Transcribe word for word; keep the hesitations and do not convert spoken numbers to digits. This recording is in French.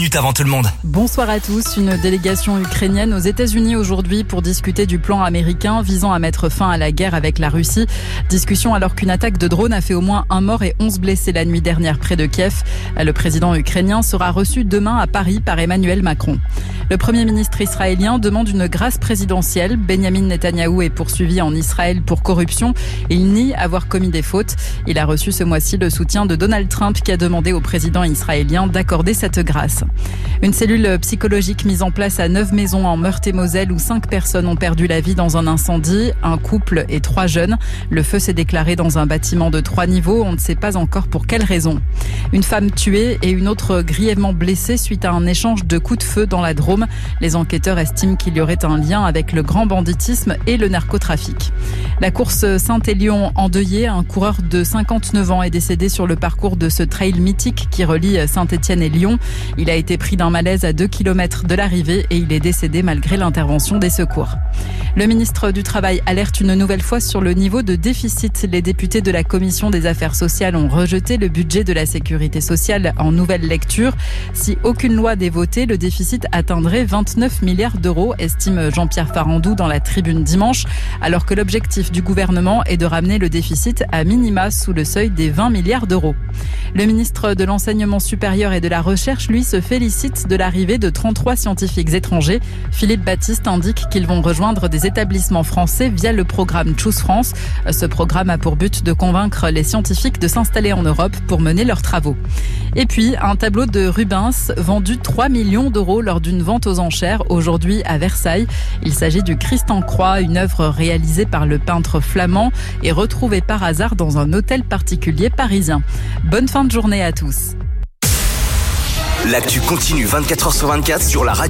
minutes avant tout le monde. Bonsoir à tous. Une délégation ukrainienne aux États-Unis aujourd'hui pour discuter du plan américain visant à mettre fin à la guerre avec la Russie. Discussion alors qu'une attaque de drone a fait au moins un mort et onze blessés la nuit dernière près de Kiev. Le président ukrainien sera reçu demain à Paris par Emmanuel Macron. Le premier ministre israélien demande une grâce présidentielle. Benyamin Netanyahou est poursuivi en Israël pour corruption. Il nie avoir commis des fautes. Il a reçu ce mois-ci le soutien de Donald Trump qui a demandé au président israélien d'accorder cette grâce. Une cellule psychologique mise en place à neuf maisons en Meurthe-et-Moselle où cinq personnes ont perdu la vie dans un incendie, un couple et trois jeunes. Le feu s'est déclaré dans un bâtiment de trois niveaux. On ne sait pas encore pour quelle raison. Une femme tuée et une autre grièvement blessée suite à un échange de coups de feu dans la Drôme. Les enquêteurs estiment qu'il y aurait un lien avec le grand banditisme et le narcotrafic. La course Saint-Élion endeuillée, un coureur de cinquante-neuf ans est décédé sur le parcours de ce trail mythique qui relie Saint-Étienne et Lyon. Il a été pris d'un malaise à deux kilomètres de l'arrivée et il est décédé malgré l'intervention des secours. Le ministre du Travail alerte une nouvelle fois sur le niveau de déficit. Les députés de la Commission des affaires sociales ont rejeté le budget de la sécurité sociale en nouvelle lecture. Si aucune loi n'est votée, le déficit atteindrait vingt-neuf milliards d'euros, estime Jean-Pierre Farandou dans la Tribune dimanche, alors que l'objectif du gouvernement est de ramener le déficit à minima sous le seuil des vingt milliards d'euros. Le ministre de l'Enseignement supérieur et de la Recherche, lui, se félicite de l'arrivée de trente-trois scientifiques étrangers. Philippe Baptiste indique qu'ils vont rejoindre des établissements français via le programme Choose France. Ce programme a pour but de convaincre les scientifiques de s'installer en Europe pour mener leurs travaux. Et puis, un tableau de Rubens vendu trois millions d'euros lors d'une vente aux enchères aujourd'hui à Versailles. Il s'agit du Christ en croix, une œuvre réalisée par le peintre flamand et retrouvée par hasard dans un hôtel particulier parisien. Bonne fin de journée à tous. L'actu continue vingt-quatre heures sur vingt-quatre sur la radio.